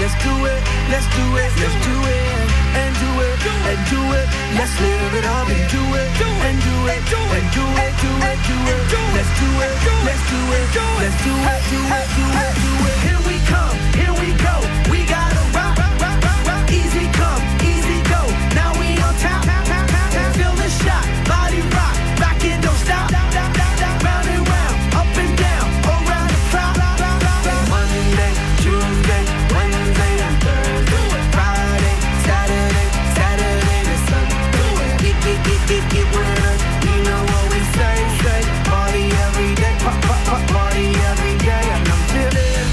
let's do it, let's do it, let's do it, and do it, and do it. Let's live it up and do it, and do it, and do it, do it, do it. Let's do it, let's do it, let's do it, do it, do it, do it. Here we come, here we go. We gotta rock, rock, rock, rock, rock. Easy come, easy go. Now we on top, feel the shot, body rock, rock it, don't stop. Round and round, up and down, around the clock. Monday, Tuesday, Wednesday and Thursday, Friday, Saturday, Saturday to Sunday. Get with us, you know what we say. Party every day, party every day, and I'm feeling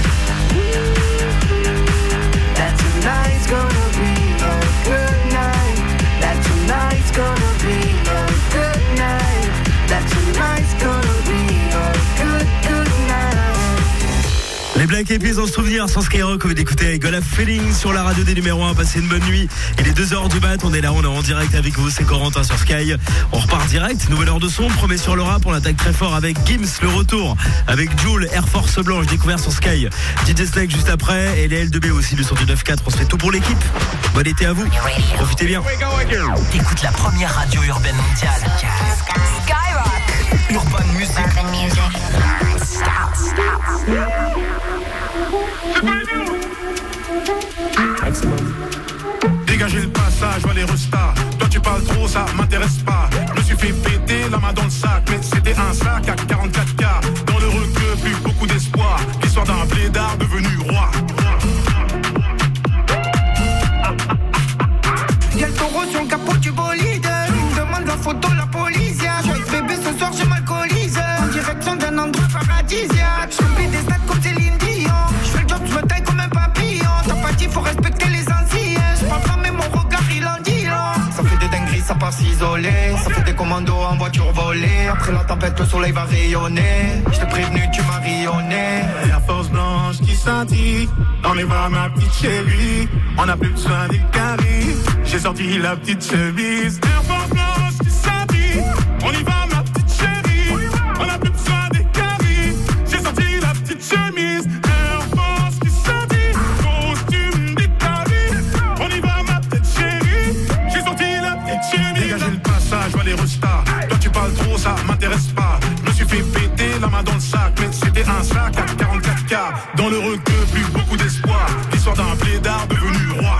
that tonight's gonna be a good night. That tonight's gonna be a good night. That tonight's gonna be a good night. Les Black Eyed Peas en souvenir sans Skyrock, on vient d'écouter Got a Feeling sur la radio des numéros 1. Passez une bonne nuit. Il est 2h du mat, on est là, on est en direct avec vous, c'est Corentin sur Sky. On repart direct, nouvelle heure de son, promet sur le rap, on attaque très fort avec Gims, le retour, avec Jul, Air Force Blanche, découvert sur Sky. DJ Snake juste après, et les L2B aussi, le son du 9-4, on se fait tout pour l'équipe. Bon été à vous, profitez bien. T'écoutes la première radio urbaine mondiale. Skyrock. Urban Music. Dégagez le passage, vois les restas. Toi tu parles trop, ça m'intéresse pas. Je me suis fait péter la main dans le sac, mais c'était un sac à 44K. Dans le requeu, plus beaucoup d'espoir. L'histoire d'un blédard devenu roi. Y'a le taureau sur le capot du bolide. Il me demande la photo, la police. Joyeux bébé, ce soir je m'alcoolise. En direction d'un endroit paradisiaque. Je remplis des stades comme Céline Dion. Je fais le job, je me taille comme un papillon. T'as pas dit, faut respecter les anciens. Je parle pas, mais mon regard il en dit long. Ça fait des dingueries, ça part s'isoler. Ça fait des commandos en voiture volée. Après la tempête, le soleil va rayonner. Je t'ai prévenu, tu m'as rayonné. La force blanche qui scintille. On y va ma petite chérie. On a plus besoin des caries. J'ai sorti la petite chemise. Air Force blanche qui scintille. On y va ma petite chérie. On a plus besoin des caries. J'ai sorti la petite chemise. Air Force qui scintille. Costume d'Italie. On y va ma petite chérie. J'ai sorti la petite chemise. Dégagez le passage, vois les restas. Toi tu parles trop, ça m'intéresse pas. Je me suis fait péter la main dans le sac, mais c'était un sac à 44K. Dans le requeu, plus beaucoup d'espoir. L'histoire d'un blédard devenu roi.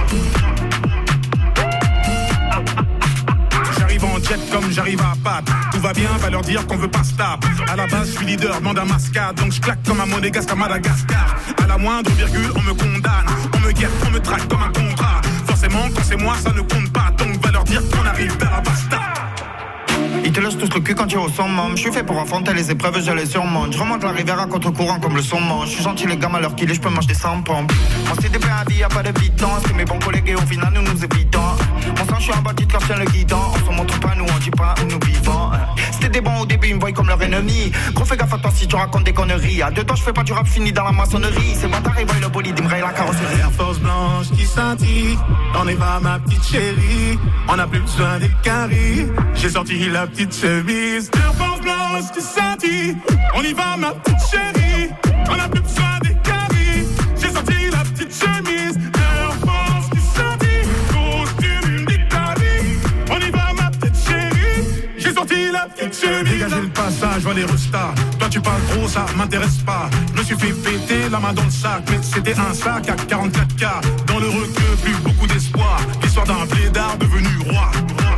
J'arrive en jet comme j'arrive à Pâques. Tout va bien, va leur dire qu'on veut pas stop. À la base, je suis leader, demande un mascade. Donc je claque comme un monégasque à Madagascar. À la moindre virgule, on me condamne. On me guette, on me traque comme un contrat. Forcément, quand c'est moi, ça ne compte pas. Donc va leur dire qu'on arrive vers la basta. Ils te lâchent tous le cul quand tu es au summum. Je suis fait pour affronter les épreuves, je les surmonte. Je remonte la rivière à contre-courant comme le saumon. Je suis gentil les gamins à l'heure qu'il est, je peux m'acheter 100 pompes. On s'est déplacé à vie, y'a pas de bidon. C'est mes bons collègues et au final nous nous évitons. Mon sang, je suis un bâti de tient le guidon. On se montre pas, nous on dit pas où nous vivons. C'était des bons au début, ils me voient comme leur ennemi. Gros fais gaffe à toi si tu racontes des conneries. À deux temps, je fais pas du rap fini dans la maçonnerie. C'est bâtard, ils voient le bolide, ils me rayent la carrosserie. Air Force blanche qui scintille. On y va ma petite chérie. On a plus besoin des caries. J'ai sorti la petite chemise. Air Force blanche qui scintille. On y va ma petite chérie. On a plus besoin des caries. J'ai sorti la petite chemise. Air Force qui scintille. Costume d'Italie. On y va ma petite chérie. J'ai sorti la petite chemise. Dégagez le passage, vois les restas. Toi tu parles trop, ça m'intéresse pas. Je me suis fait péter la main dans le sac, mais c'était un sac à 44K. Dans le requeu, plus beaucoup d'espoir. L'histoire d'un blédard devenu roi.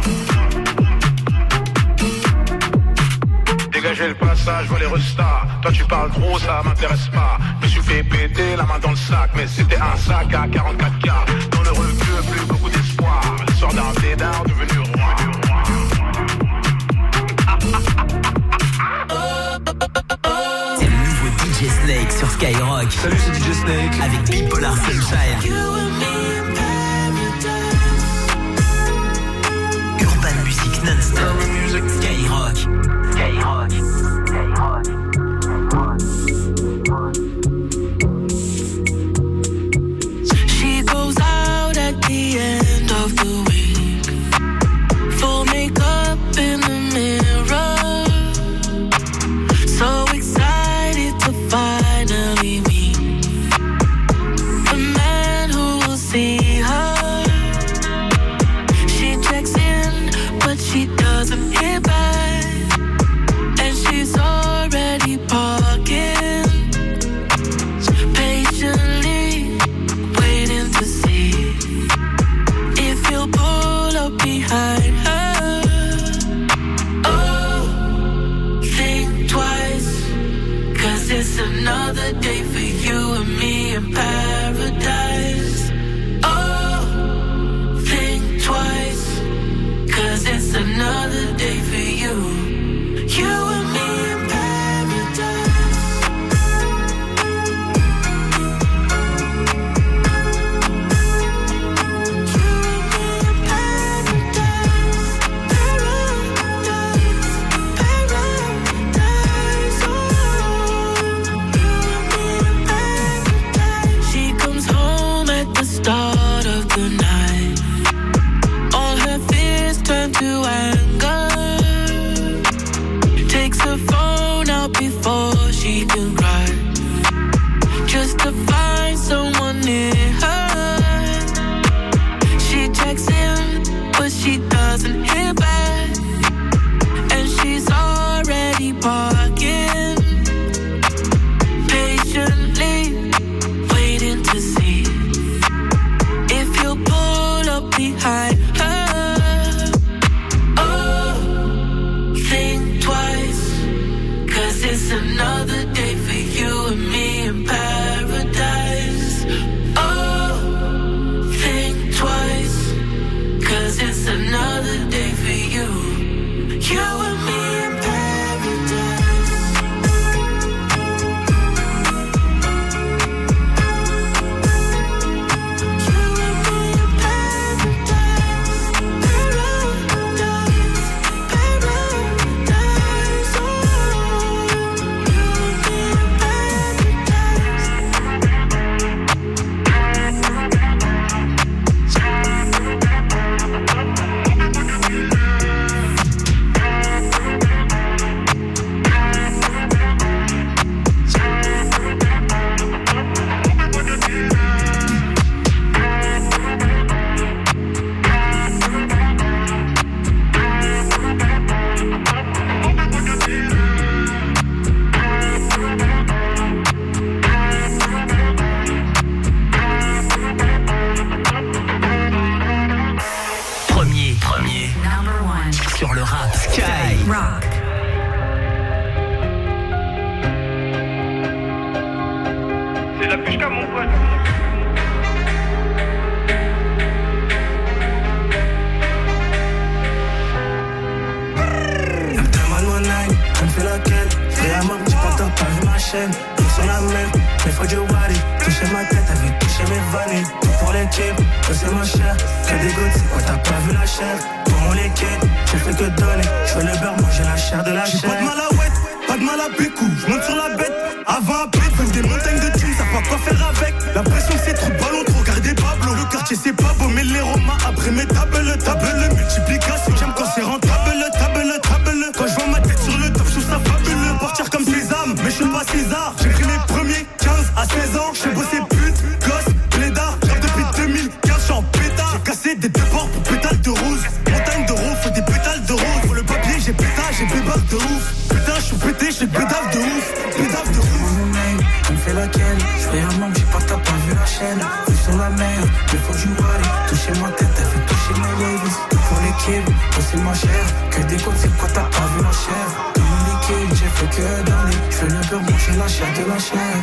Dégagez le passage, vois les restas. Toi tu parles trop, ça m'intéresse pas. Je me suis fait péter la main dans le sac, mais c'était un sac à 44K. Dans le requeu, plus beaucoup d'espoir. L'histoire d'un blédard devenu roi. C'est le nouveau DJ Snake sur Skyrock. Salut, c'est DJ Snake. Avec Bipolar Sunshine. Urban Music non-stop. Skyrock. Skyrock. Skyrock. She goes out at the end of the week. Full makeup in the mirror. So excited to finally meet the man chaîne, tout sur la mer, mais faut du wari. Toucher ma tête, elle veut toucher mes vanilles. Tout pour l'équipe, c'est ma chair. Que des gouttes, c'est quoi, t'as pas vu la chair? Pour mon liquide, j'ai fait que donner. J'fais le beurre, moi j'ai la chair de la chair. J'ai pas de mal à ouette, pas de mal à bécou. J'monte sur la bête, avant à pied, fais des montagnes de thunes, ça va pas faire avec. La pression c'est trop de ballon, trop garder Pablo. Le quartier c'est pas beau, mais les Romains après mes tables, multiplication. J'aime quand c'est rentable. Quand je vois ma tête sur le top, je trouve ça fabuleux. Partir comme Sésame, mais je suis pas César. J'ai pris mes premiers 15 à 16 ans. J'ai bossé pute, gosse, blédard. J'rappe depuis 2015, j'suis en pétard. J'ai cassé des deux ports pour pétales de rose. Montagne de rose, faut des pétales de rose. Pour le papier, j'ai pétage, j'ai bébarde de ouf. Putain, j'suis pété, j'fais bédave de ouf. Bédave de ouf. Mon name, on fait laquelle? J'fais un membre, j'ai pas t'as pas vu la chaîne. Vu sur la mer, mais faut du wari. Toucher ma tête, elle fait toucher mes waves. Pour l'équipe, c'est ma chair. Que des côtes, c'est quoi t'as pas vu la chair? Tout mon liquide, j'ai fait que donner. J'fais le beurre, manger la chair de la chair.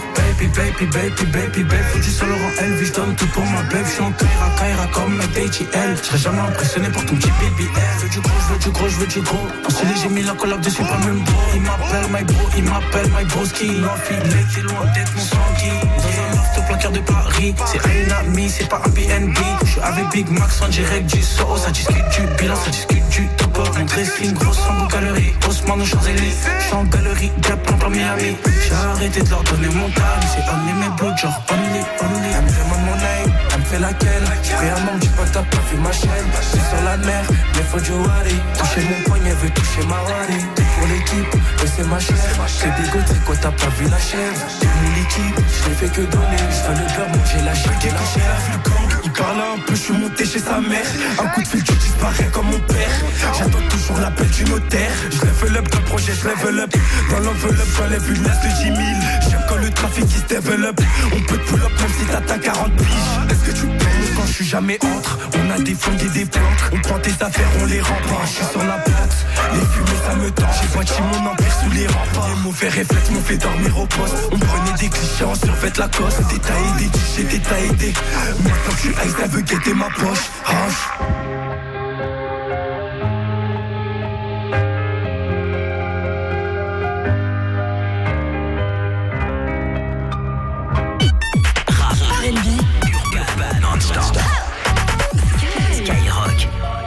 Baby, faut du sol Laurent Elvis. J'donne tout pour ma babe. J'suis en Kaira comme ma DHL. J'serais jamais impressionné par ton petit BBL. Je veux du gros. En stylé, j'ai mis la collab dessus, pas même bro. Il m'appelle my broski. L'enfile, t'es loin d'être mon sanguin. Dans un loft au placard de Paris. C'est un ami, c'est pas un BNB. J'suis avec Big Max en direct du Soho. Ça discute du bilan, ça discute du topo. Mon dressing, gros sang aux galeries. Haussmann aux Champs-Élysées. J'suis en galerie, Gap en plein Miami. J'ai arrêté de leur donner mon time. C'est only mes blocs, genre only. Elle me demande mon name, elle me fait laquelle. J'fais un membre, j'ai pas t'as pas vu ma chaîne. J'suis sur la mer, mais faut du wari. Toucher mon poignet, veut toucher ma wari. T'es pour l'équipe, c'est ma chair. C'est des gouttes, c'est quoi t'as pas vu la chair? Tout mon liquide, j'l'ai fait que donner. J'fais le beurre, manger la chair de la chair. Il parle un peu, j'suis monté chez sa mère. Un coup de fil, tu disparais comme mon père. J'attends toujours l'appel du notaire. J'level up dans le projet, j'level up. Dans l'enveloppe, j'enlève une laisse de 10 000. J'aime quand le trafic il se développe. On peut te pull up même si t'as 40 piges. Est-ce que tu penses quand j'suis jamais entre? On a des flingues et des plantes. On prend tes affaires, on les remporte. J'suis sur la plate, les fumées ça me tend. J'ai bâti mon empire sous les remparts. Les mauvais réflexes m'ont fait dormir au poste. On prenait des clichés, on survêt la cosse. Détaillé des clichés, détaillé des. Maintenant que j'suis ice, elle veut guetter ma poche. Urban non-stop. Skyrock.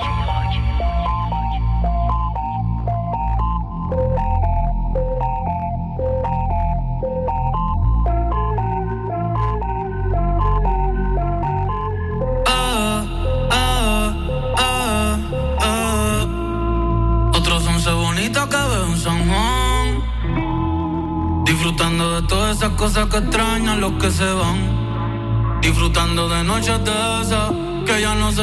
Otros 11 bonitos que veo en San Juan, disfrutando de todas esas cosas que extrañan los que se van. Disfrutando de noches de esas que ya no se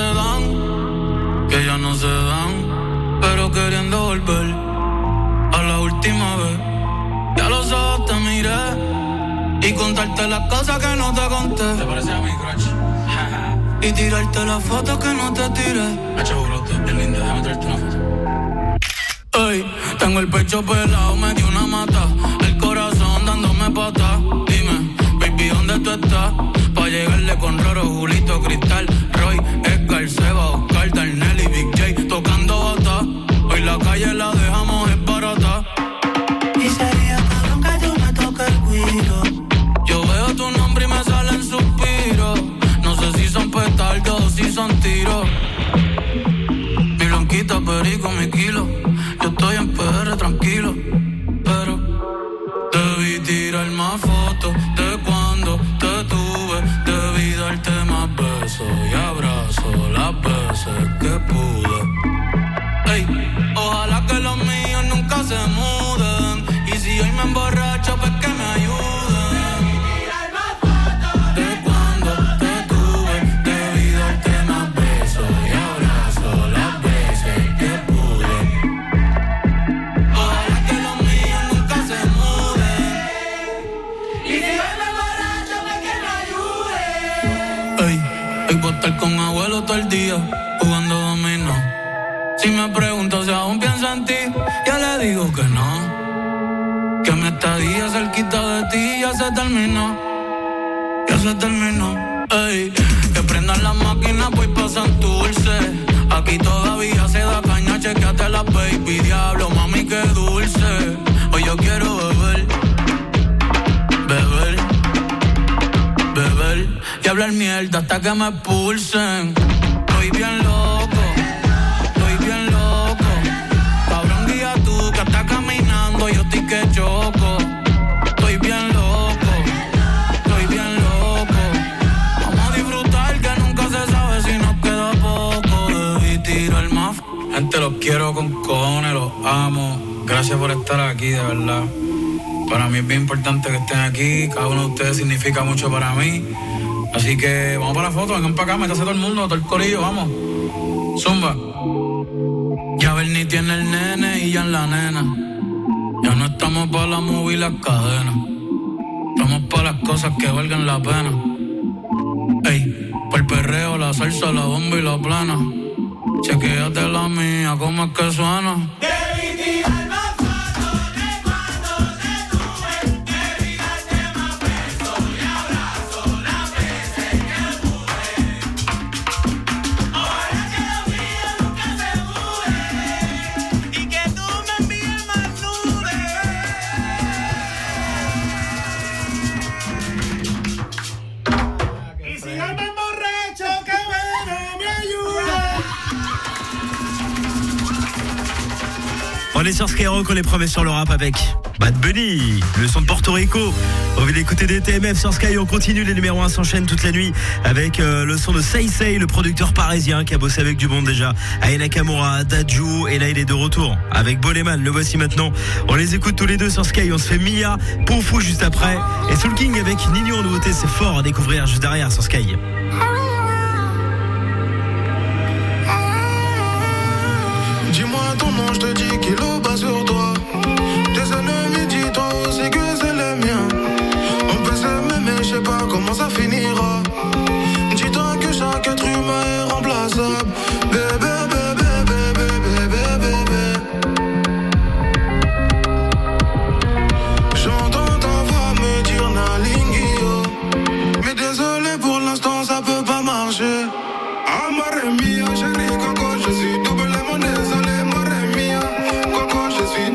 dan, pero queriendo volver a la última vez. Ya los ojos te miré y contarte las cosas que no te conté. ¿Te parece a mi crush? Y tirarte las fotos que no te tiré. Hacho, brote, es linda, déjame traerte una foto. Ey, tengo el pecho pelado, me dio una mata. El corazón dándome pata. Dime, baby, ¿dónde tú estás? Pa' llegarle con Roro, Julito, Cristal, Roy, Edgar, Seba, Oscar, Darnell y Big J tocando bata. Hoy la calle la dejamos es barata. Y sería cabrón que tú me toques el cuido. Yo veo tu nombre y me salen suspiros. No sé si son petardos o si son tiros. Mi blanquita, perico, mi kilo. Yo estoy en PR tranquilo, pero debí tirar más fotos de cuando te tuve. Debí darte más besos y abrazos las veces que pude. Ey, ojalá que los míos nunca se muden. Y si hoy me emborracho, pues que me ayuden. De cuando te tuve, debí darte más besos y abrazos las veces que pude. Ojalá que los míos nunca se muden. Y si hoy me emborracho, pues que me ayuden. Ey, hoy voy a estar con abuelo todo el día, jugando dominó. Si me pregunto si aún pienso en ti, ya le digo que no. Que mi estadía cerquita de ti ya se terminó. Ya se terminó. Ey, que prendan las máquinas, pues pasan dulce. Aquí todavía se da caña, chequeate la baby. Diablo, mami, qué dulce. Hoy yo quiero beber. beber y hablar mierda hasta que me expulsen. Estoy bien loco. Cabrón, guía tú que estás caminando, yo estoy que choco. Estoy bien loco. Vamos a disfrutar que nunca se sabe si nos queda poco. Y tiro el más. Gente, los quiero con cojones, los amo. Gracias por estar aquí, de verdad. Para mí es bien importante que estén aquí. Cada uno de ustedes significa mucho para mí. Así que vamos para la foto, vengan para acá, métase todo el mundo, todo el corillo, vamos. Zumba. Ya Bernie tiene el nene y ya en la nena. Ya no estamos para la movie y las cadenas. Estamos para las cosas que valgan la pena. Ey, por el perreo, la salsa, la bomba y la plana. Chequéate la mía, ¿cómo es que suena? On est sur Skyrock, on est premiers sur le rap avec Bad Bunny, le son de Porto Rico. On vient d'écouter des TMF sur Sky, on continue, les numéros 1 s'enchaînent toute la nuit avec le son de Say Say, le producteur parisien qui a bossé avec du monde déjà. Aya Nakamura, Dadju, et là il est de retour avec Boleman, le voici maintenant. On les écoute tous les deux sur Sky, on se fait Mia, Poufou juste après. Et Soul King avec Nino en nouveauté, c'est fort à découvrir juste derrière sur Sky. Dis-moi ton nom, je te dis qu'il est bas sur toi. Tes ennemis, dis-toi aussi que c'est le mien. On peut s'aimer mais je sais pas comment ça finira. Dis-toi que chaque être humain est remplaçable. Bébé, bébé, bébé, bébé, bébé. J'entends ta voix me dire Nalingio. Mais désolé pour l'instant ça peut pas marcher. Amare mia, chérie Coco, je suis doublement désolé, Mare mia. Coco, je suis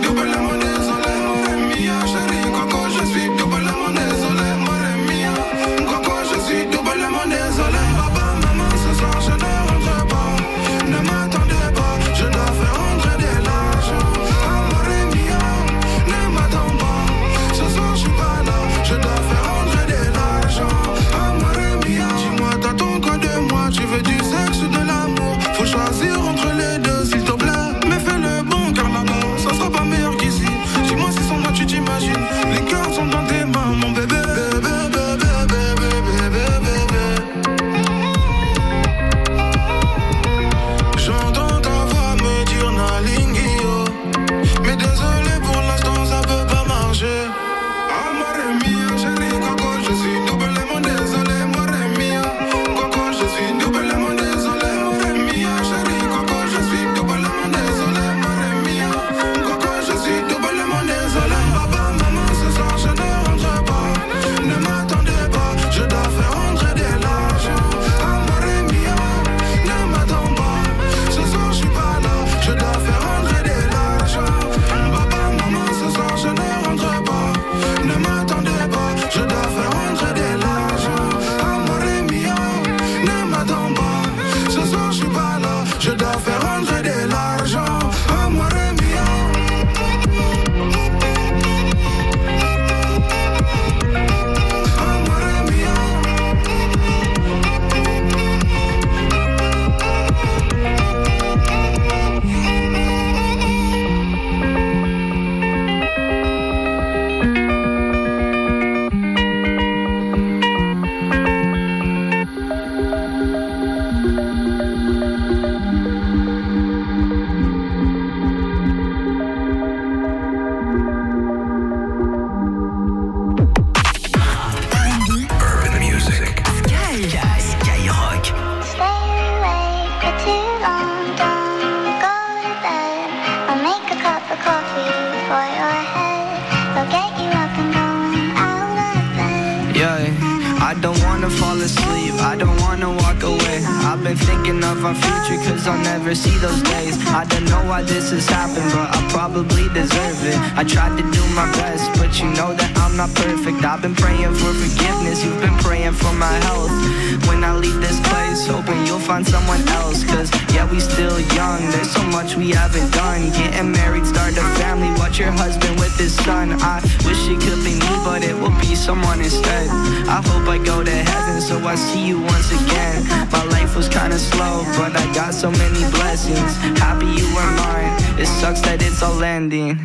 been thinking of our future, cause I'll never see those days. I don't know why this has happened, but I probably deserve it. I tried to do my best, but you know that I'm not perfect. I've been praying for forgiveness, you've been praying for my health. When I leave this place, hoping you'll find someone else, cause yeah, we still young, there's so much we haven't done. Getting married, start a family, watch your husband with his son. I wish it could be me, but it will be someone instead. I hope I go to heaven, so I see you once again. My life was kinda slow, but I got so many blessings. Happy you were mine, it sucks that it's all ending.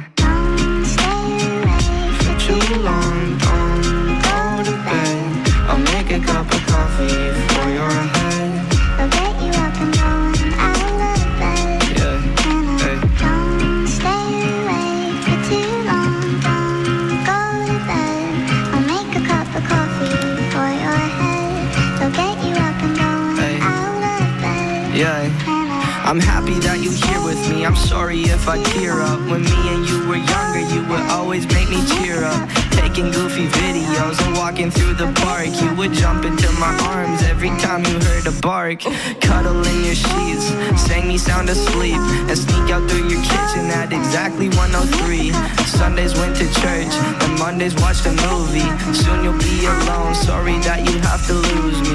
For too long, don't go to bed. I'll make a cup of coffee for your head. I'll get you up and going out of bed. Yeah, hey. Don't stay awake for too long. Don't go to bed. I'll make a cup of coffee for your head. I'll get you up and going out of bed. Yeah. I'm happy that you're here with me. I'm sorry if I tear up. When me and you were younger, you would always make me cheer up. Taking goofy videos and walking through the park. You would jump into my arms every time you heard a bark. Cuddle in your sheets, sang me sound asleep, and sneak out through your kitchen at exactly 1:03. Sundays went to church, and Mondays watched a movie. Soon you'll be alone, sorry that you have to lose me.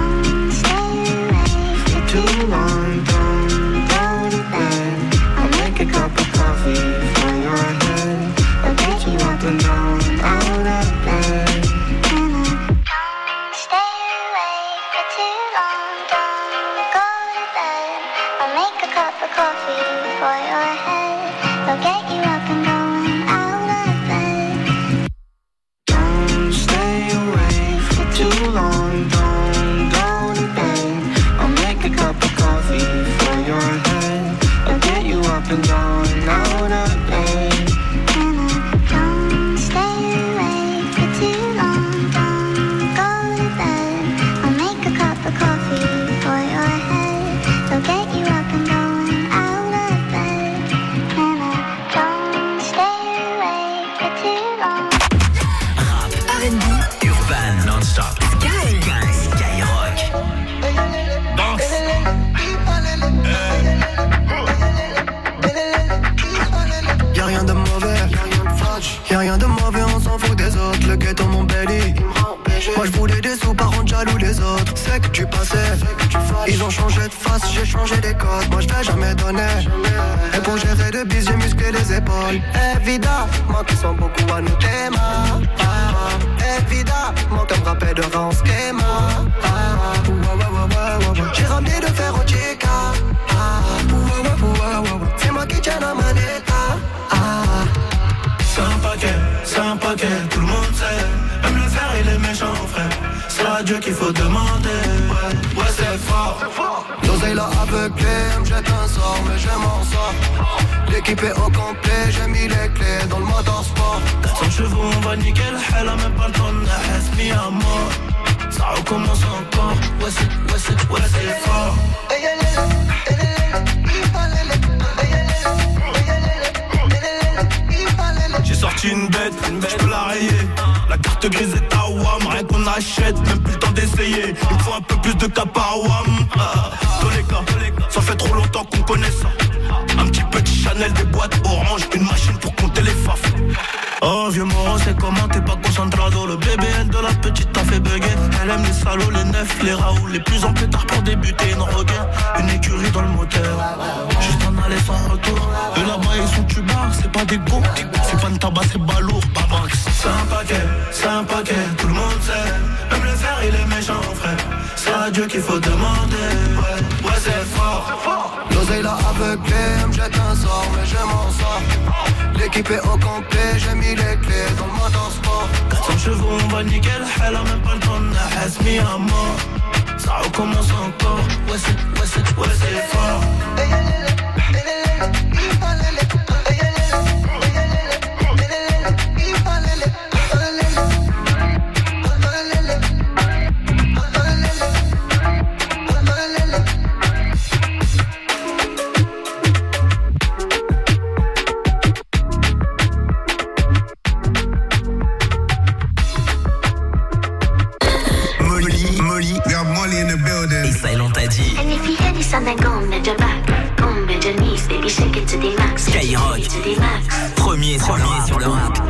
For too long, don't go to bed. I'll make a cup of coffee for your head. I'll get you up and down, out of bed. Don't stay awake for too long. Don't go to bed. I'll make a cup of coffee for your head. I'll get you up and going out of bed. Don't stay awake for too long. Don't go to bed. I'll make a cup of coffee for your head. I'll get you up and down, out of bed. Don't stay awake for too long. Don't go to bed. I'll make a cup of coffee for your head. I'll get you up and going out of bed. Don't stay awake for too long. Rap, R&B, urbain, non-stop. Skyrock. Y'a rien de mauvais, y'a rien de mauvais, on s'en fout des autres. Le ghetto mon belly. Moi je voulais des sous, par contre jaloux les autres. C'est que tu passais, ils ont changé de face, j'ai changé des codes. Moi je vais jamais donner. Et pour gérer de bis, j'ai musclé les épaules. Évidemment qu'ils sont beaucoup à nous téma. Évidemment qu'un rappel de rang schema. J'ai ramené de fer au chica. C'est moi qui tiens la manette. C'est un paquet, tout le monde sait. Même le fer il est méchant frère. C'est à Dieu qu'il faut demander. Ouais c'est fort. L'oseille là aveuglé, elle me jette un sort, mais je m'en sors. L'équipe est au complet, j'ai mis les clés dans le motorsport. 400 chevaux, on va niquer le hell, a même pas le temps de la mis à mort. Ça recommence encore, ouais c'est fort. J'ai sorti une bête, j'peux la rayer. La carte grise est à Wam, rien qu'on achète, même plus le temps d'essayer. Il me faut un peu plus de cap à Wam. Dans les cas, ça fait trop longtemps qu'on connaît ça. Un petit peu de Chanel, des boîtes orange, une machine pour compter les faf. Oh vieux moron, c'est comment t'es pas concentrado. Le BBL de la petite t'a fait bugger. Elle aime les salauds, les neufs, les raouts. Les plus en pétard pour débuter, une regain. Une écurie dans le moteur, juste en aller sans retour. Et là-bas ils sont tubards, c'est pas des go. C'est pas une tabac, c'est balourd, babax. C'est un paquet, tout le monde sait. Même le fer il est méchant frère. C'est à Dieu qu'il faut demander. Ouais c'est fort. L'oseille là aveuglé, elle me jette un sort, mais je m'en sors. L'équipe est au complet, j'ai mis les clés dans le motorsport. 400 chevaux, on va niquer le hell, a même pas le temps de la mis à mort. Ça recommence encore, ouais c'est fort. Molly, got Molly in the building. building. Et ça, on t'a dit. And if you hear this sound, then go on your back. Go on bend your knees, baby, shake it to the max. Skyrock, premier sur le rap.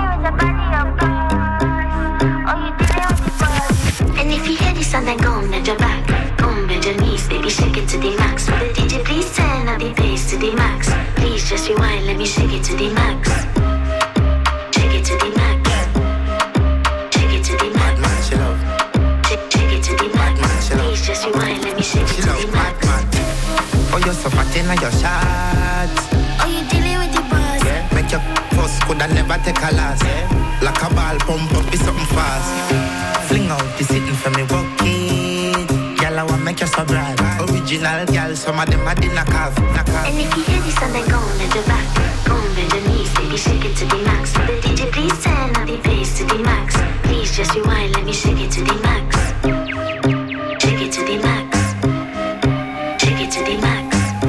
And if you hear this sound, then go on your back. Go on bend your knees, baby, shake it to the max. Will the DJ please turn up the bass to the max? Please just rewind, let me shake it to the max. Shake it to the max. Shake it to the max. Shake it to the max. Please just rewind, let me shake it to the max. Oh, you're so fat in your shots. Oh, you dealing with the boss? Yeah. Make your post could I never take a loss. Yeah. Like a ball pump up, be something fast. Fling out the sitting for me walking. Girl, I want make you so bright. Original girl, some of them are in a calf. And if you hear this sound, then go on your back. Go on bend your knees, baby, shake it to the max. The DJ please turn up the bass to the max. Please just rewind, let me shake it to the max. Shake it to the max. Shake it to the max.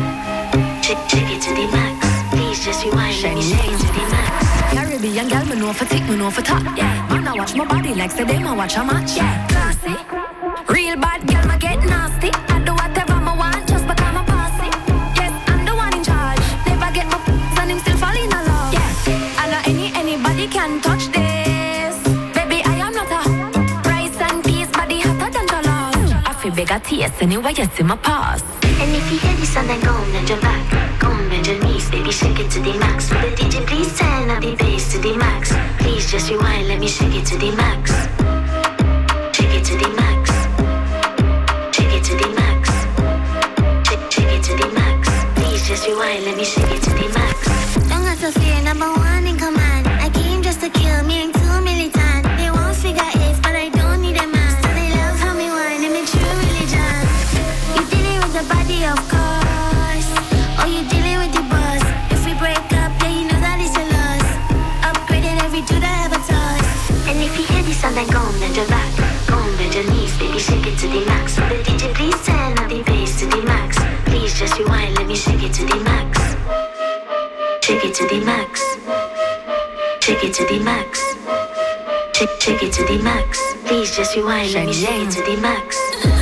Shake it to the max. Please just rewind, let me shake it to the max. Caribbean girl, me know for tick, me know for top. Yeah, man, I watch my body like say them, I watch a match. Yeah, classy. Real bad girl, me get nasty. I do whatever I want, just because I'm a posse. Yes, I'm the one in charge. Never get my and him still fall in love. Yeah, I know anybody can touch this. Baby, I am not a rice and peas, body hotter than jollof. I feel bigger taste anyway, you see my past. And if you hear this sound, then go on your back. Go on bend your knees, baby, shake it to the max. Will the DJ please turn up the bass to the max? Please just rewind, let me shake it to the max. Shake it to the max. Shake it to the max. Shake it to the max. Please just rewind, let me shake it to the max. Don't have to fear, number one in command. I came just to kill, me ain't too militant. They won't figure it, but I don't need a man. So they love how me whine, I'm a true religion. You dealing with the body, of course. Or you dealing with the boss. If we break up, yeah, you know that it's a loss. Upgraded every dude I ever touched. And if you hear this sound, then go on your back. Go on bend your knees, baby, shake it to the max. Will the DJ please turn up the bass to the max? Please just rewind, let me shake it to the max. Shake it to the max. Shake it to the max. Shake it to the max. Please just rewind, let me shake it to the max.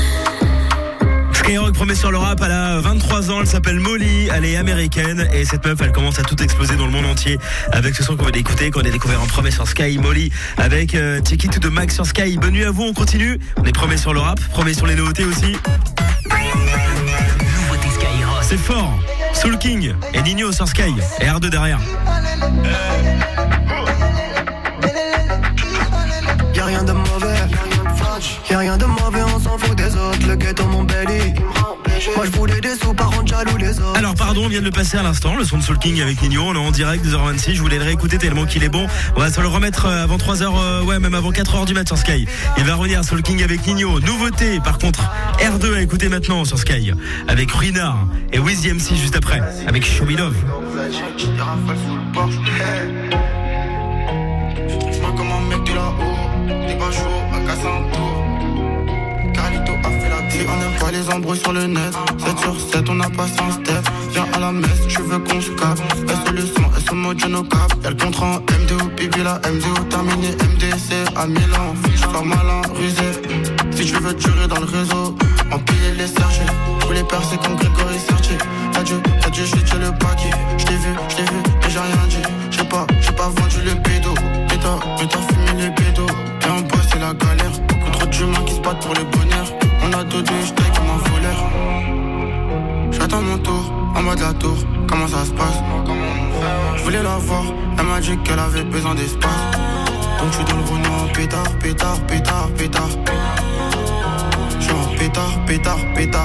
Skyrock promet sur le rap, elle a 23 ans, elle s'appelle Molly, elle est américaine et cette meuf elle commence à tout exploser dans le monde entier avec ce son qu'on va écouter, qu'on a découvert en premier sur Sky, Molly avec Take It to the Max sur Sky. Bonne nuit à vous, on continue, on est promet sur le rap, promet sur les nouveautés aussi. Nouveauté Skyrock. C'est fort, Soul King et Nino sur Sky et R2 derrière. Y'a rien de mauvais, y'a rien de mauvais, on s'en fout des autres. Le ghetto mon belly. Moi je voulais des sous, par contre jaloux les autres. Alors pardon, on vient de le passer à l'instant, le son de Soul King avec Nino, on est en direct 2h26, je voulais le réécouter tellement qu'il est bon. On va se le remettre avant 3h, ouais même avant 4h du mat sur Sky. Il va revenir Soul King avec Nino. Nouveauté par contre, R2 à écouter maintenant sur Sky avec Ruinard et Wiz MC juste après avec Show Me Love. Comme un mec de là-haut, des bachos, à casse un tour. Carlito a fait la clé, on n'aime pas les embrouilles sur le net. 7 sur 7, on n'a pas 100 steps. Viens à la messe, tu veux qu'on se capte. Est-ce le son, est-ce le mode, je nos cap. Y'a le contrat en MDO, bibi la MDO, terminé MDC à Milan. Fiche, sois malin, rusé. Si tu veux durer dans le réseau, empiler les sergés. Tous les percer comme Grégory Sertier. Adieu, j'ai tué le paquet. J't'ai vu, mais j'ai rien dit. J'ai pas vendu le pédo. Mais t'as fumé les pédos. Et en bas c'est la galère. Beaucoup trop d'humains qui se battent pour le bonheur. On a deux j'taille comme un voleur. J'attends mon tour, en bas de la tour. Comment ça se passe? Je voulais la voir, elle m'a dit qu'elle avait besoin d'espace. Donc je suis dans le Renault, pétard. Je suis en pétard.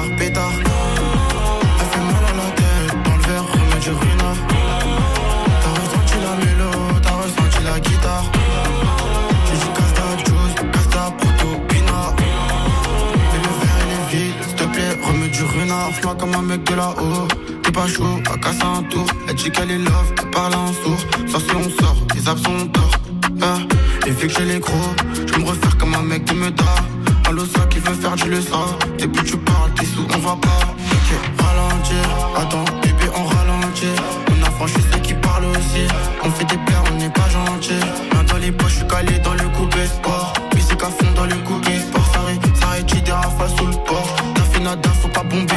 Elle fait mal à la tête, dans le verre, remets du Ruinard. T'as ressenti la mélo, t'as ressenti la guitare. J'ai dit casse ta juice, casse ta proto-pina. Et le verre il est vide, s'il te plaît, remets du Ruinard. Fais-moi comme un mec de là-haut, t'es pas chaud, à casser un tour. Elle dit qu'elle est love, elle parle en sourd. Sauf si on sort, les abs sont tort. Et vu que j'ai les gros, je vais me refaire comme un mec de Meda. Un losa qui veut faire du leçon. Depuis tu parles, t'es sous, on va pas. Ok, ralentir, attends, bébé on ralentit. On a franchi ceux qui parlent aussi. On fait des pleurs, on n'est pas gentil. Main dans les poches, je suis calé dans le coupé sport. Musique à fond dans le coupé sport. Ça rétire des rafales sous le port. nada, faut pas bomber.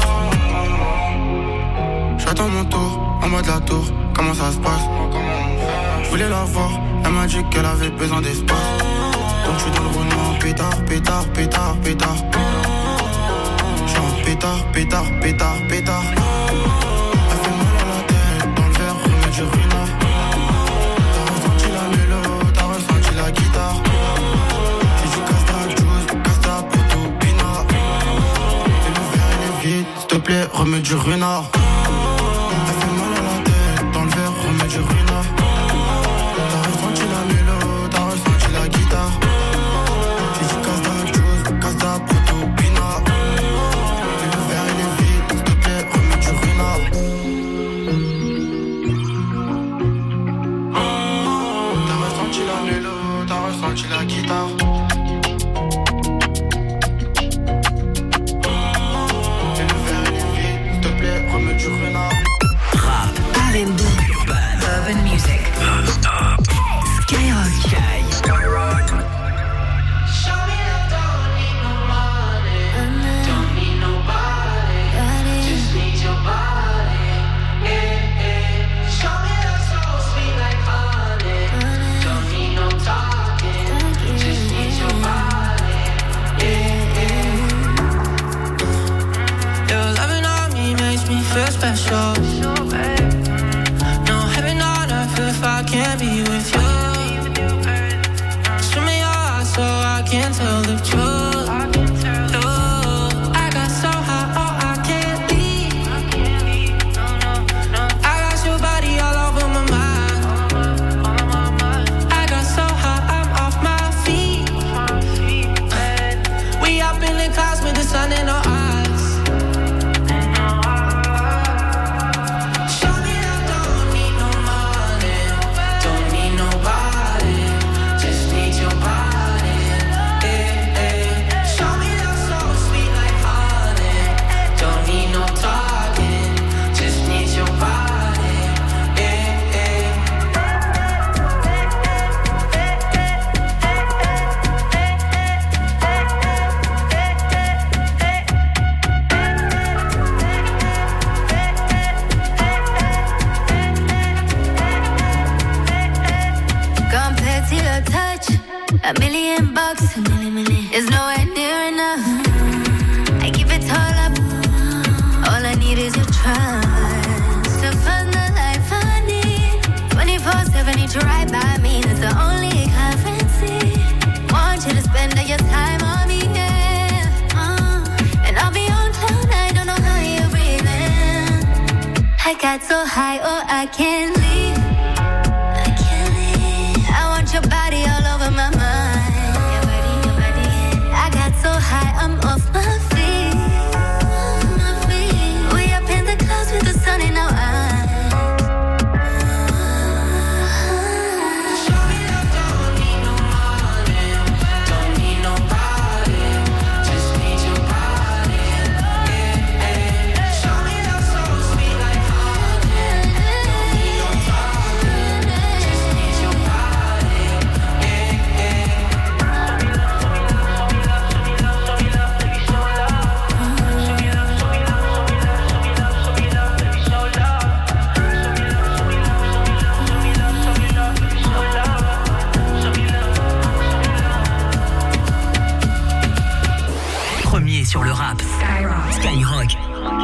J'attends mon tour, en bas de la tour, comment ça se passe? Je voulais la voir, elle m'a dit qu'elle avait besoin d'espace. Donc je suis dans le roulement, pétard, pétard, pétard, pétard. J'suis en pétard, pétard, pétard, pétard. Elle fait mal à la tête, dans le verre, remets du ruinard. T'as ressenti la mélo, t'as ressenti la guitare. J'ai dit casse ta juice, casse ta poteau, pinard. Et le verre il est vide, s'il te plaît, remets du ruinard. Elle fait mal à la tête, dans le verre, remets du ruinard. T'as ressenti la mélo, t'as ressenti la guitare. J'ai dit casse ta juice, casse ta poteau, pinard. Et le verre il est vide, s'il te plaît, remets du ruinard. T'as ressenti la mélo, t'as ressenti la guitare. Et le verre il est vide, s'il te plaît, remets du ruinard. R&B, urban music, non-stop. Skyrock. Skyrock. Show me love, don't need no money, don't need nobody, just need your body. Show me love so sweet like honey, don't need no talking, just need your body. Your loving on me makes me feel special. No heaven on earth if I can't be with you. Show me your eyes so I can tell the truth. I got so high, oh I can't leave. I got your body all over my mind. I got so high, I'm off my feet. We up in the clouds with the sun in our eyes. Show me love, don't need no money, don't need nobody, just need your body. Show me love so sweet like honey, don't need no talking, just need your body. Compared to your touch, $1 million is nowhere near enough. I give it all up. All I need is your trust to find the life I need. 24/7 need you right by me. That's the only currency. Want you to spend all your time on me, yeah. And I'll be on cloud. I don't know how you're breathing. I got so high, oh I can't leave. I want your body all over my mind. Your body. I got so high, I'm off my feet. We up in the clouds with the sun in our eyes. Show me love, don't need no money, don't need nobody, just need your body. Show me love so sweet like honey, don't need no talking, just need your body. Premier sur le rap. Skyrock.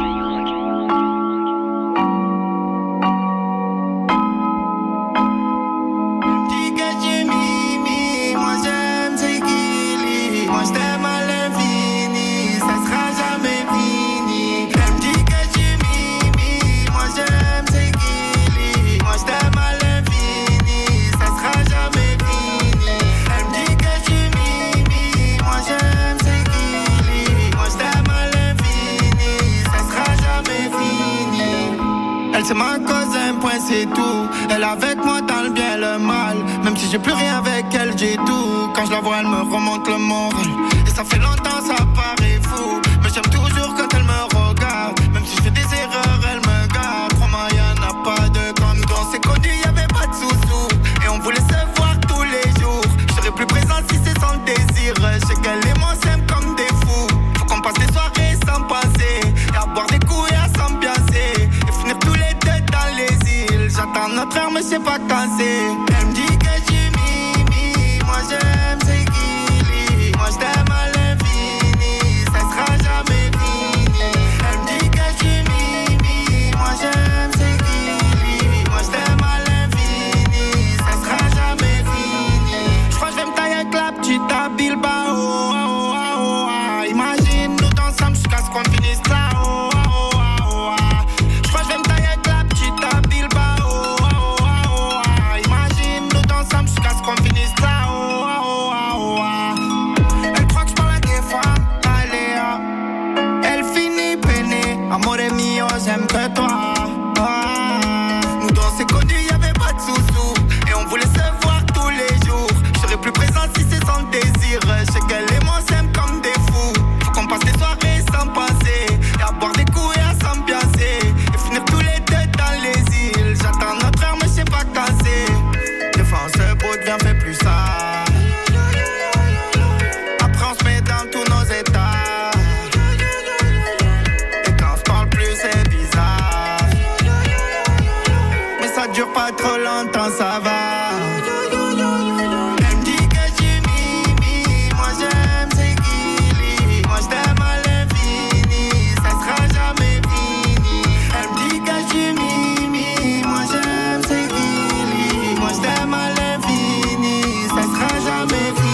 Dis que j'ai mimi, moi j'aime c'est Gilly. Moi je t'aime à l'infini, ça sera jamais fini. Elle me dit que j'ai mimi, moi j'aime c'est Gilly. Moi je t'aime à l'infini, ça sera jamais fini. Elle me dit que j'ai mimi, moi j'aime c'est Gilly. Moi je t'aime à l'infini, ça sera jamais fini. Elle c'est ma cousin, point c'est tout. Elle avec moi dans le bien et le mal. Même si j'ai plus rien avec elle, j'ai tout. Quand je la vois, elle me remonte le moral. Et ça fait longtemps, ça paraît fou. Mais j'aime toujours quand elle me regarde. Même si je fais des erreurs, elle me garde. Crois-moi, y'en a pas de comme nous. On s'est connus, y'avait pas de sous-sous. Et on voulait se voir tous les jours. Je serais plus présent si c'est sans désir. Je sais qu'elle et moi s'aiment comme des fous. Faut qu'on passe des soirées sans J'attends notre heure mais c'est pas quand c'est. Elle me dit que j'ai mimi. Moi j'aime c'est Gilly. Moi je t'aime à l'infini. Ça sera jamais fini. Elle me dit que j'ai mimi. Moi j'aime c'est Gilly. Moi je t'aime à l'infini. Ça sera jamais fini. J'crois que je vais me tailler avec la petite à Bilbao. Imagine nous ensemble jusqu'à ce qu'on finisse là. J'crois que je vais me tailler avec la petite à Bilbao. Imagine nous ensemble jusqu'à ce qu'on finisse là. Elle croit que j'parle à des femmes. Allez, elle finit peinée. Amore mio, j'aime que toi. Nous dans ces connus, y'avait pas de sous-sous. Et on voulait se voir tous les jours. J'serais plus présent si c'est sans désir. Je sais qu'elle et moi s'aiment comme des fous. Faut qu'on passe des soirées sans passer. Et à boire des coups et à s'ambiancer. Et finir tous les deux dans les îles. J'attends notre heure mais je sais pas quand c'est. Des fois on se boude, viens fais plus ça. Après on se met dans tous nos états. Et quand on se parle plus c'est bizarre. Mais ça dure pas trop longtemps, ça va. Elle me dit que j'ai mimi. Moi j'aime c'est Gilly. Moi je t'aime à l'infini. Ça sera jamais fini. Elle me dit que j'ai mimi. Moi j'aime c'est Gilly. Moi je t'aime à l'infini. Ça sera jamais fini.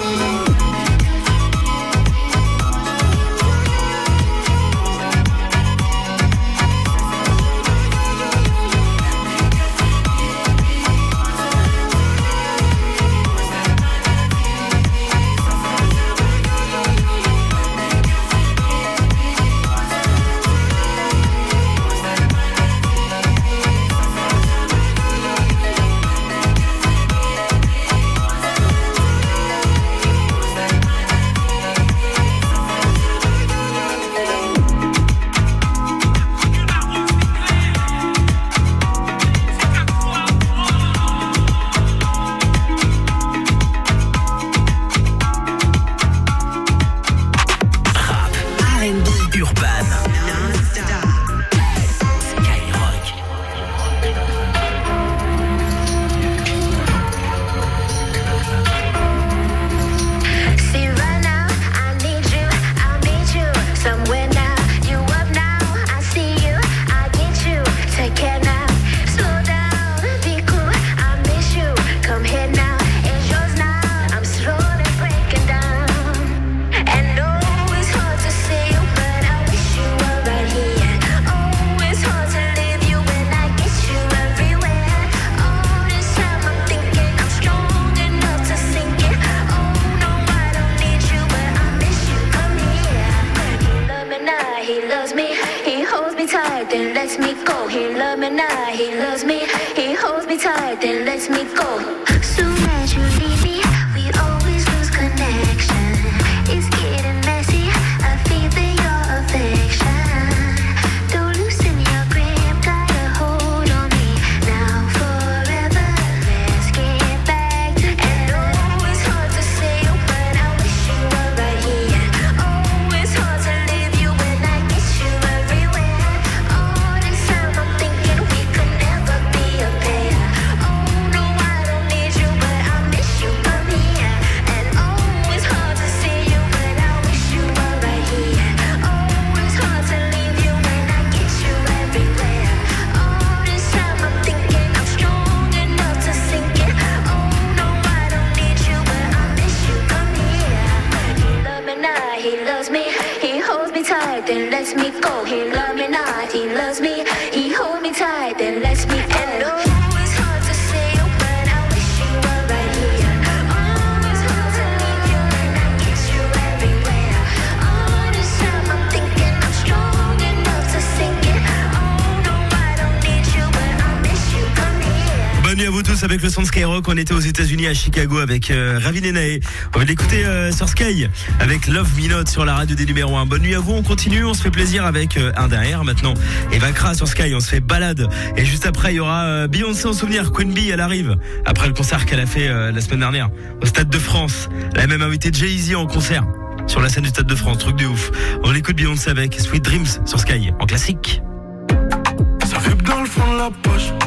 Bienvenue à vous tous avec le son de Skyrock. On était aux États-Unis à Chicago avec Ravi Nenae. On va l'écouter sur Sky avec Love Me Not sur la radio des numéros 1. Bonne nuit à vous, on continue, on se fait plaisir avec un derrière maintenant. Eva Kra sur Sky, on se fait balade. Et juste après, il y aura Beyoncé en souvenir. Queen Bee, elle arrive après le concert qu'elle a fait la semaine dernière au Stade de France. Elle a même invité Jay-Z en concert sur la scène du Stade de France, truc de ouf. On écoute Beyoncé avec Sweet Dreams sur Sky en classique. Ça vibre dans le fond de la poche. Ce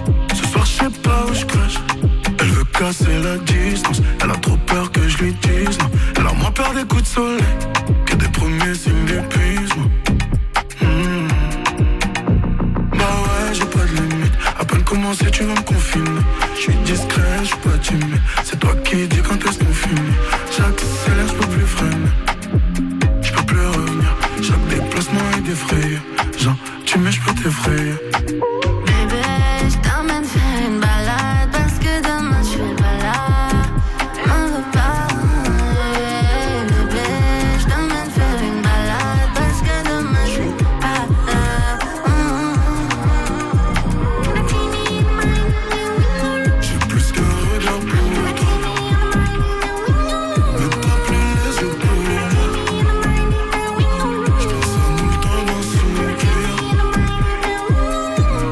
Ce soir, je sais pas où je crache. Elle veut casser la distance. Elle a trop peur que je lui dise non. Elle a moins peur des coups de soleil que des premiers signes d'épuisement. Bah ouais, j'ai pas de limite. À peine commencé, tu vas me confiner. Je suis discret, je suis pas timide. C'est toi qui dis quand est-ce qu'on finit. J'accélère, je peux plus freiner. Je peux plus revenir. Chaque déplacement est défrayé. Genre, tu mets, je peux t'effrayer. Bébé, je t'emmène faire une balade parce que demain je suis pas là. M'en veux pas, bébé, je t'emmène faire une balade parce que demain je suis pas là. J'ai plus qu'un regard pour toi, mais pas plus les yeux pour moi. Je pense à nous le temps dans son cœur.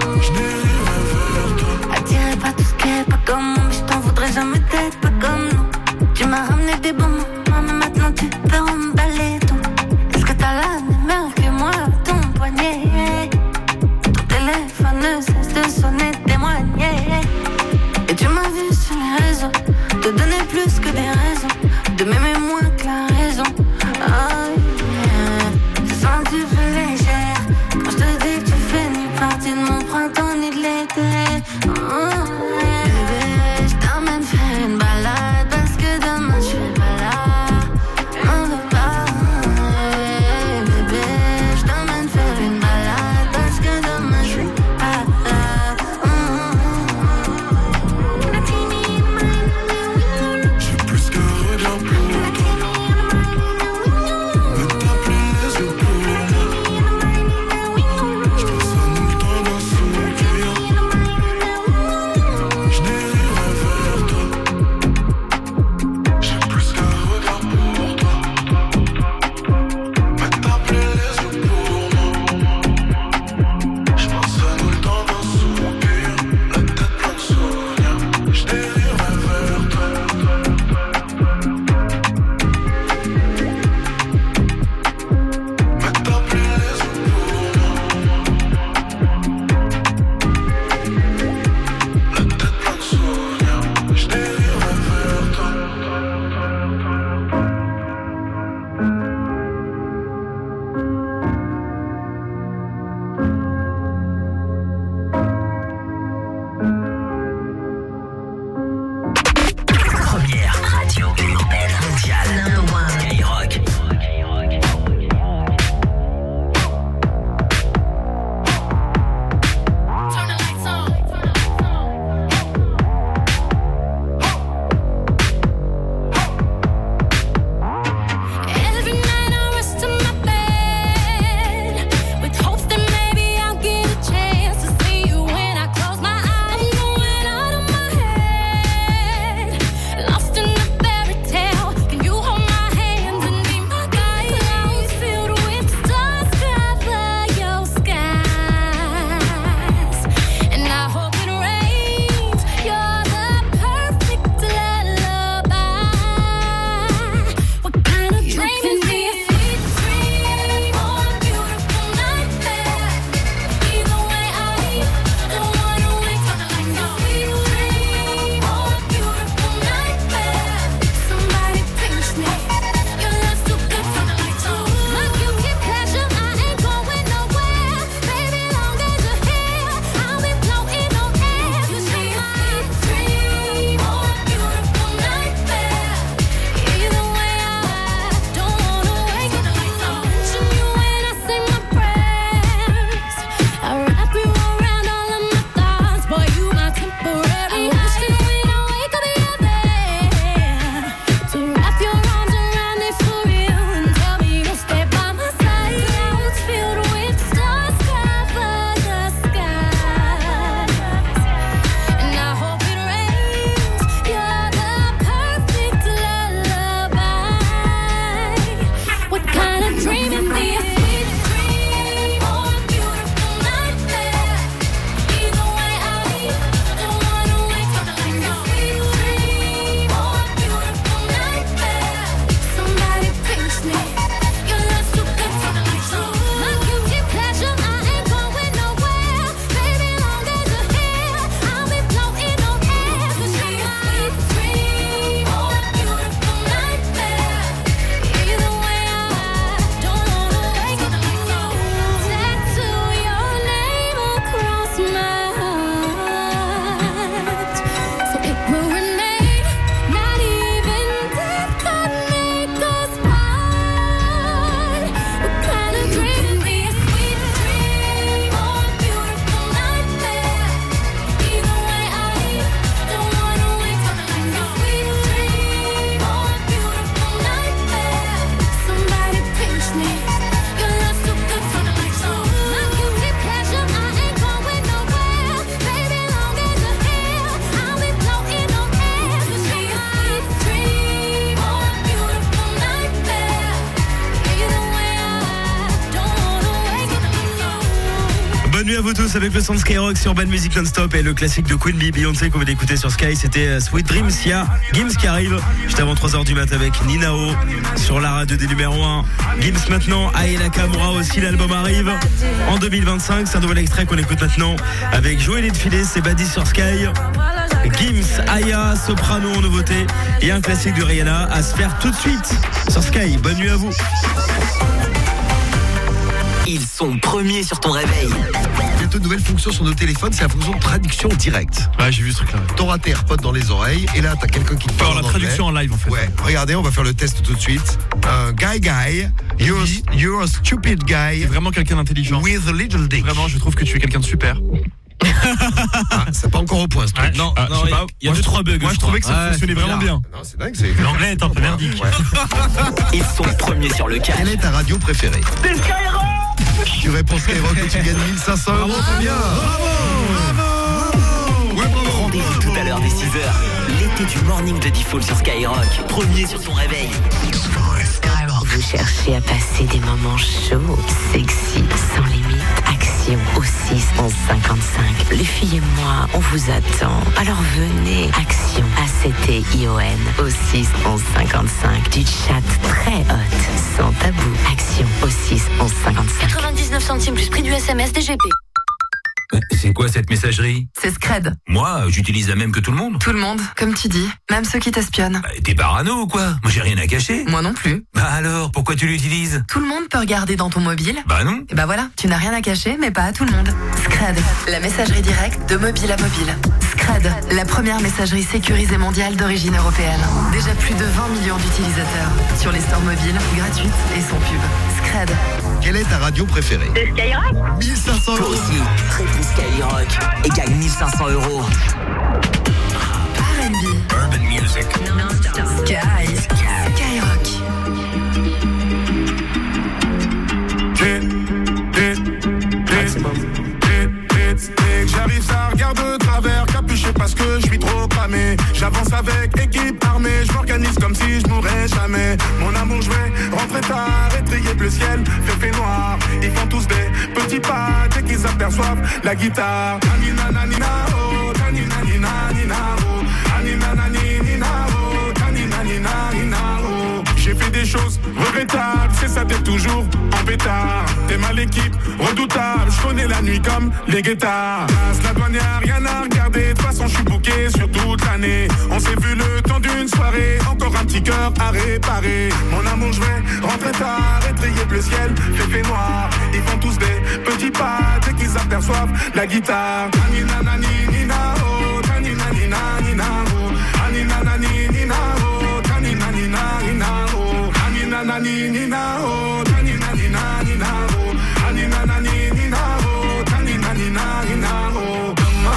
bonne nuit à vous tous avec le son de Skyrock sur Urban Music Non-Stop et le classique de Queen Bee, Beyoncé qu'on vient d'écouter sur Sky. C'était Sweet Dreams. Il y a Gims qui arrive juste avant 3h du mat avec Ninao sur la radio des numéros 1. Gims maintenant, Aya Nakamura aussi, l'album arrive en 2025. C'est un nouvel extrait qu'on écoute maintenant avec Joël Edfilé, c'est Badi sur Sky. Gims, Aya, Soprano en nouveauté et un classique de Rihanna à se faire tout de suite sur Sky. Bonne nuit à vous. Ils sont premiers sur ton réveil. Bientôt une nouvelle fonction sur nos téléphones, c'est la fonction de traduction directe. Ouais, j'ai vu ce truc-là. T'auras tes AirPods dans les oreilles et là t'as quelqu'un qui te parle. La traduction en live en fait. Ouais, regardez, on va faire le test tout de suite. Guy, you're a stupid guy. C'est vraiment quelqu'un d'intelligent. With a little dick. Vraiment, je trouve que tu es quelqu'un de super. C'est pas encore au point ce truc. Ouais, non, il y a 2-3 bugs. Moi je trouvais que ça fonctionnait vraiment bien. Non, c'est dingue, c'est. L'anglais est un peu merdique. Ouais. Ils sont premiers sur le cash. Quelle est ta radio préférée? C'est Skyrock. Tu réponds Skyrock et tu gagnes 1500 €. Très bien. Rendez-vous tout à l'heure dès 6h. L'été du morning de Default sur Skyrock. Premier sur ton réveil. Vous cherchez à passer des moments chauds, sexy, sans limite. Action au 6 11 55. Les filles et moi, on vous attend. Alors venez. Action ACT-ION au 6 11 55. Du chat très hot, sans tabou. Action au 6 11 55. 99 centimes plus prix du SMS DGP. C'est quoi cette messagerie? C'est Scred. Moi, j'utilise la même que tout le monde. Tout le monde, comme tu dis, même ceux qui t'espionnent. T'es parano ou quoi? Moi j'ai rien à cacher. Moi non plus. Bah alors, pourquoi tu l'utilises? Tout le monde peut regarder dans ton mobile. Bah non. Et bah voilà, tu n'as rien à cacher, mais pas à tout le monde. Scred, la messagerie directe de mobile à mobile. Scred, la première messagerie sécurisée mondiale d'origine européenne. Déjà plus de 20 millions d'utilisateurs. Sur les stores mobiles, gratuites et sans pub. Scred. Quelle est ta radio préférée? C'est Skyrock. 1500 €. Toi aussi, réponds Skyrock et gagne 1500 €. R&B. Urban Music. Skyrock. J'arrive, ça regarde de travers, capuché parce que je suis trop cramé. J'avance avec équipe armée, je m'organise comme si je mourrais jamais. Mon amour, je vais rentrer tard, étrier bleu ciel, fait noir. Ils font tous des petits pas dès qu'ils aperçoivent la guitare. Nanina nanina oh, nanina nanina nina oh, nanina nanina oh, nanina nanina oh. J'ai fait des choses regrettables, c'est ça d'être toujours en pétard. T'es mal équipe, redoutable, je connais la nuit comme les guettards. La douane y'a rien à regarder, de toute façon je suis bouqué sur toute l'année. On s'est vu le temps d'une soirée, encore un petit cœur à réparer. Mon amour je vais rentrer tard, étrier bleu ciel, fait noir. Ils font tous des petits pas dès qu'ils aperçoivent la guitare. Nanina nanina oh, nanina nanina nina oh, nanina nanina oh, nanina nanina oh, nanina nanina oh, nanina nanina oh, nanina nanina oh, nanina nanina oh.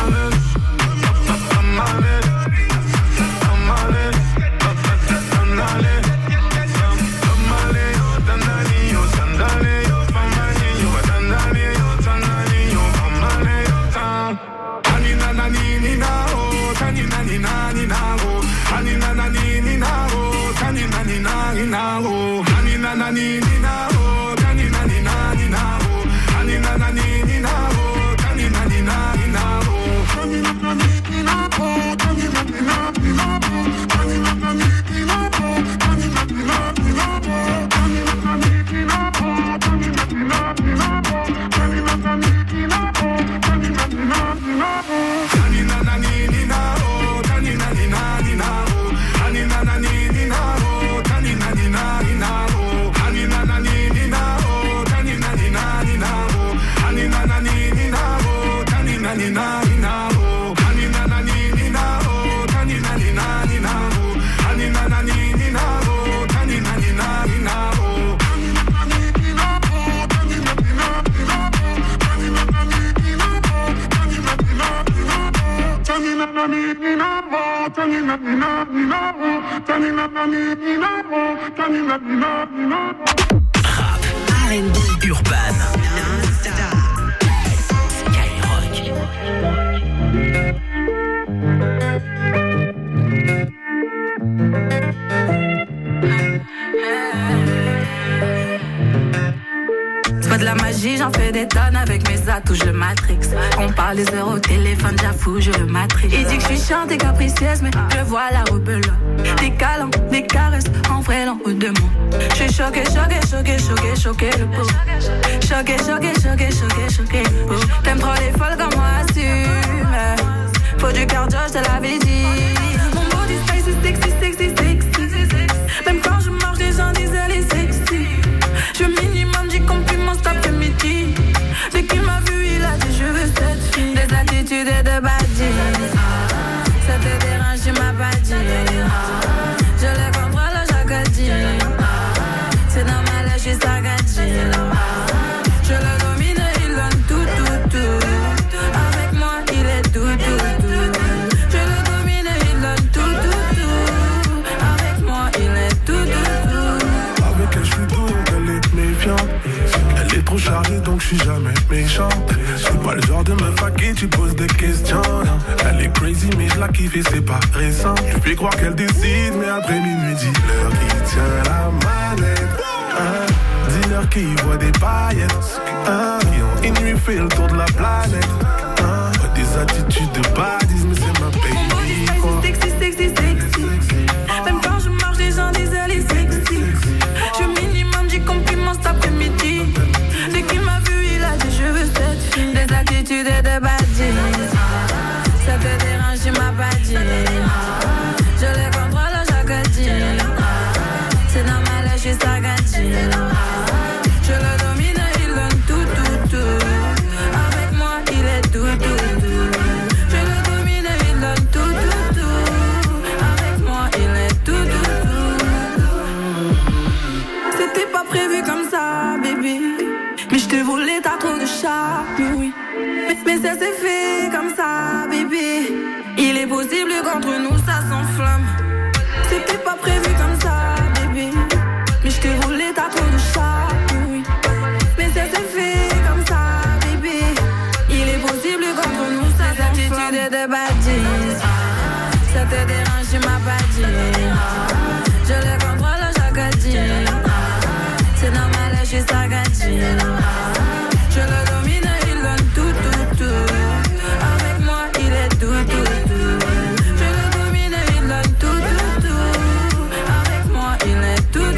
Rap, R&B, Urban. C'est pas de la magie, énergie, j'en fais des tonnes avec mes atouts, je le matrix. On parle des heures au téléphone, j'avoue, je le matrix. Il dit que je suis chiante et capricieuse, mais je vois la rebelle. Des câlins, des caresses, en vrai, l'en haut de moi. Je suis choquée, choquée, le pauvre. Choquée, le pauvre. T'aimes trop les folles comme moi, assume. Faut du cardio, je te l'avais dit. Mon body sexy. Même quand je marche, les gens disent elle est sexy. Je minimum 10 compliments cet après-midi. Dès qu'il m'a vu, il a dit je veux cette fille. Des attitudes et de badges. Ça te dérange, tu m'as pas dit. Je les contrôle chaque dit. C'est normal, je suis sagadji. Je le domine, il donne tout. Avec moi, il est tout. Je le domine, il donne tout. Avec moi, il est tout. Avec elle, je suis doux, donc elle est méfiante. Elle est trop chargée, donc je suis jamais méchant. Je suis pas le genre de meuf à qui tu poses des questions. Elle est crazy, mais je la kiffe et c'est pas récent. Je fais croire qu'elle décide, mais après minuit, dis-leur qui tient la manette. Dis-leur qui voit des paillettes. Qui ont une nuit fait le tour de la planète. Des attitudes de badis, mais c'est ma baby. Sexy. Même quand je marche, les gens disent elle est sexy. Je minimum 10 compliments cet après-midi. Dès qu'il m'a vu, il a dit je veux cette fille. Des attitudes et de badis. Ça te dérange, tu m'as pas dit. Je les contrôle chaque dit. C'est normal, je suis sagadji. Je le domine, il donne tout. Avec moi, il est tout. Je le domine, il donne tout. Avec moi, il est tout. C'était pas prévu comme ça, baby. Mais je te voulais, t'as trop de charme, oui. Mais ça s'est fait comme ça, bébé. Il est possible qu'entre nous ça s'enflamme. C'était pas prévu comme ça, bébé. Mais je te voulais, t'as trop de charme, oui. Mais ça s'est fait comme ça, bébé. Il est possible qu'entre nous ça s'enflamme. Attitude de badis. Ça te dérange, tu m'as pas dit. Je les contrôle chaque dit. C'est normal, je suis sagadji. Je le domine, il donne tout. Avec moi, il est tout. Je le domine, il donne tout. Avec moi, il est tout.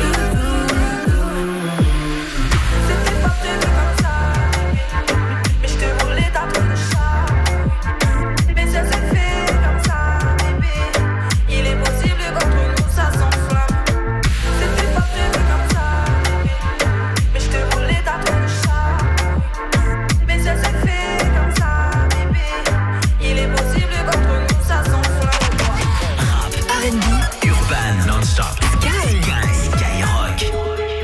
C'était pas prévu comme ça. Mais je te voulais, t'as trop de charme. Mais ça s'est fait comme ça, bébé. Il est possible qu'entre nous ça s'enflamme. C'était pas prévu comme ça. Mais je te voulais, t'as trop de charme. Mais ça s'est fait comme ça, bébé. Il est possible qu'entre nous ça s'enflamme. Rap, R&B, urban, non-stop. Skyrock.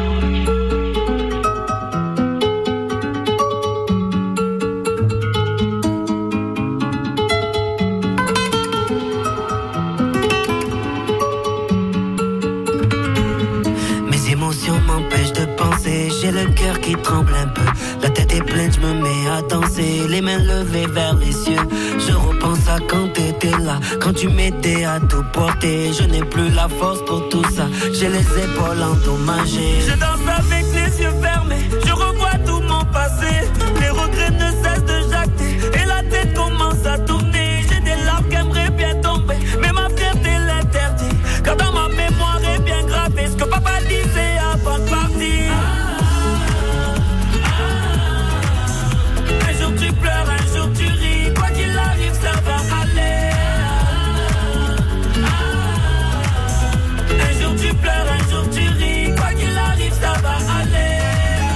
Mes émotions m'empêchent de penser. J'ai le cœur qui tremble un peu. La tête est pleine, je me mets à danser. Les mains levées vers les cieux. Je repense à quand t'étais là. Quand tu m'aidais à tout porter. Je n'ai plus la force pour tout ça. J'ai les épaules endommagées. Je danse avec les yeux fermés. Je revois tout mon passé. Les regrets ne cessent de jacter. Et la tête commence à tourner. J'ai des larmes qui aimeraient bien tomber. Mais ma fierté l'interdit. Car dans ma mémoire est bien gravé ce que papa disait avant de partir. Un jour tu pleures, un jour tu ris. Quoi qu'il arrive, ça va aller. Un jour tu pleures, un jour tu ris. Quoi qu'il arrive, ça va aller.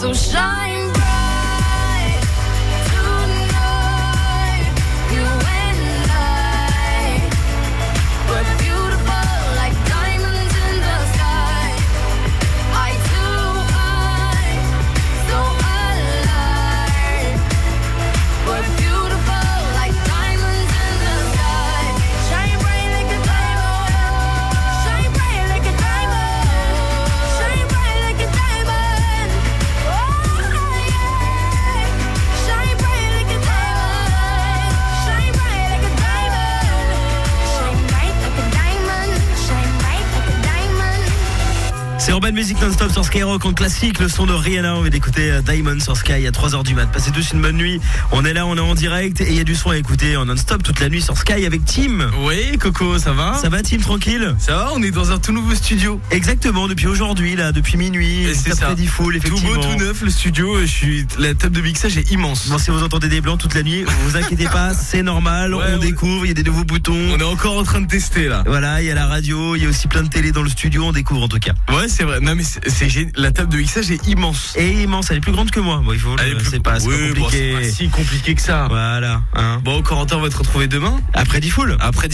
So shine bright tonight, you and I. We're beautiful like diamonds in the sky. Eye to eye, so alive. We're beautiful like diamonds in the sky. Shine bright like a diamond. Shine bright like a diamond. Shine bright like a diamond. Oh yeah. Shine bright like a diamond. Shine bright like a diamond. Shine bright like a diamond. Shine bright like a diamond. C'est Urban Music non-stop sur Skyrock en classique, le son de Rihanna. On vient d'écouter Diamond sur Sky à 3h du mat. Passez tous une bonne nuit. On est là, on est en direct et il y a du son à écouter en non-stop toute la nuit sur Sky avec Tim. Oui, Coco, ça va? Ça va, Tim, tranquille? Ça va, on est dans un tout nouveau studio. Exactement, depuis aujourd'hui, là, depuis minuit. Et c'est ça. Freddy Full, effectivement. Tout beau, tout neuf, le studio. La table de mixage est immense. Bon, si vous entendez des blancs toute la nuit, vous inquiétez pas, c'est normal. Ouais, on découvre, il y a des nouveaux boutons. On est encore en train de tester là. Voilà, il y a la radio, il y a aussi plein de télé dans le studio, on découvre en tout cas. Ouais, c'est vrai. Non mais la table de mixage est immense. Et immense, elle est plus grande que moi. Bon, il faut. C'est pas compliqué. Bon, c'est pas si compliqué que ça. Voilà. Hein. Bon, Corentin, on va te retrouver demain. Après Freddy Full. Après